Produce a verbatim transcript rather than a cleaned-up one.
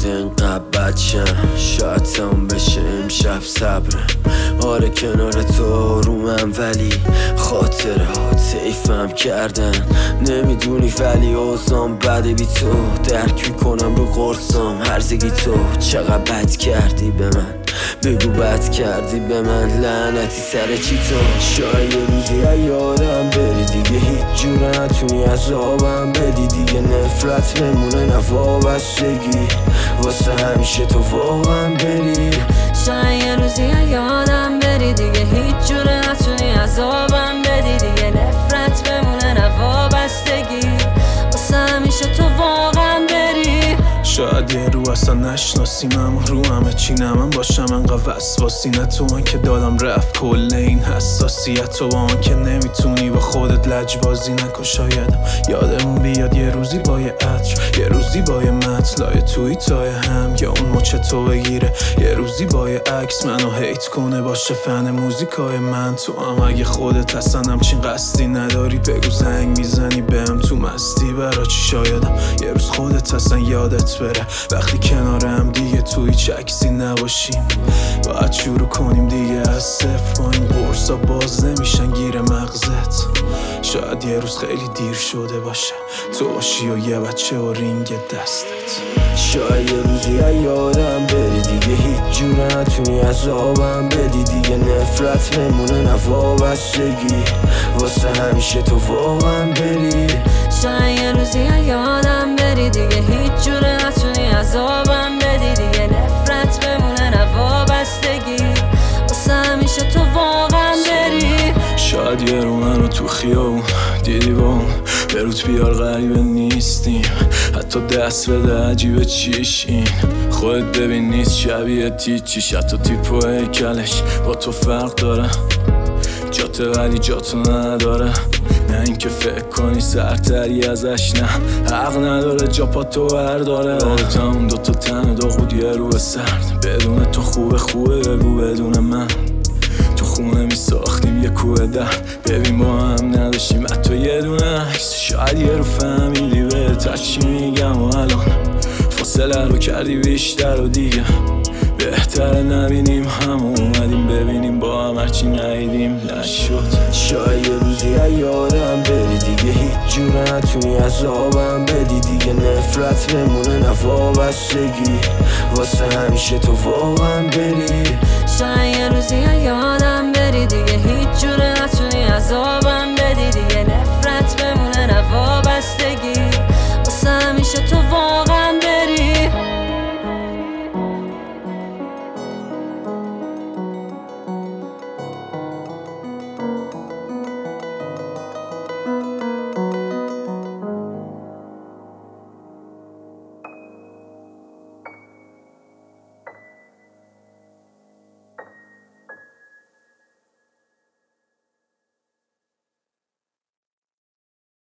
شده اینقدر بچم، شاید تموم بشه امشب صبرم. آره کنار تو آرومم ولی خاطره ها طیفم کردن. نمیدونی ولی اوزام بده بی تو، درک میکنم رو قرصام هرزگی تو. چقدر بد کردی به من، بگو بد کردی به من، لعنتی سر چی تو. شاید یه روزی یادم بری دیگه، هیچ جور نتونی عذابم بدی دیگه. نفرت بمونه نه وابستگی، واسه همیشه تو واقعا بری. شاید یه روزی یادم بری دیگه، هیچ جور نتونی عذابم بدی دیگه. نفرت بمونه نه وابستگی، واسه همیشه تو واقعا بری. شاید یه رو اصلا نشناسیم، رو همه چی نمن باشم انقدر وسواسی. نه تو من که دادم رفت کل این حساسیت، تو با من که نمیتونی با خودت لجبازی نکن. شایدم یادمون بیاد یه روزی با یه عطر، یه روزی با یه مطلع توییتای هم، یا اون مچ تو بگیره یه روزی با یه عکس منو هیت کنه، باشه فن موزیکای من. تو هم اگه خودت اصلا همچین قصدی نداری بگو، زنگ میزنی بهم تو مستی برا چی. شایدم یه روز خودت اصلا یادت بره وقتی کنارم دیگه تو هیچ عکسی نباشیم. باید شروع کنیم دیگه از صفر، با این قرصا باز نمیشن گیر مغزت. شاید یه روز خیلی دیر شده باشه تو باشی و یه بچه و رینگ دستت. شاید یه روزی یادم بری دیگه، هیچ جور نتونی عذابم بدی دیگه. نفرت بمونه نه وابستگی، واسه همیشه تو واقعا بری. شاید یه روزی یادم بری دیگه، هیچ جور نتونی عذابم بدی دیگه. نفرت بمونه نه وابستگی، واسه همیشه تو واقعا بری. شاید یه رو منو تو خیابون دیدی با اون به روت بیار غریبه نیستیم، حتی دست بده عجیبه چیشین. خودت ببین نیست شبیه تیچیش، حتی تیپ و هیکلش با تو فرق داره. جاته ولی جاتو نداره، نه اینکه فکر کنی سرتری ازش، نه حق نداره جا پا تو برداره. رابطه همون دوتا تن داغود یه رو سرد، بدون تو خوبه خوبه بگو بدون من. تو خونه می ساختیم یه کوه درد، ببین ما هم نداشتیم حتی یه دونه عکس. شاید یه رو فهمیدی بهتر چی میگم و الان فاصله رو کردی بیشتر و دیگه بهتره نبینیم هم اومدیم ببینیم با هم هرچی ندیدیم نشد. شاید یه روزی یادم بری دیگه، هیچ جور نتونی عذابم بدی دیگه. نفرت بمونه نه وابستگی، واسه همیشه تو واقعا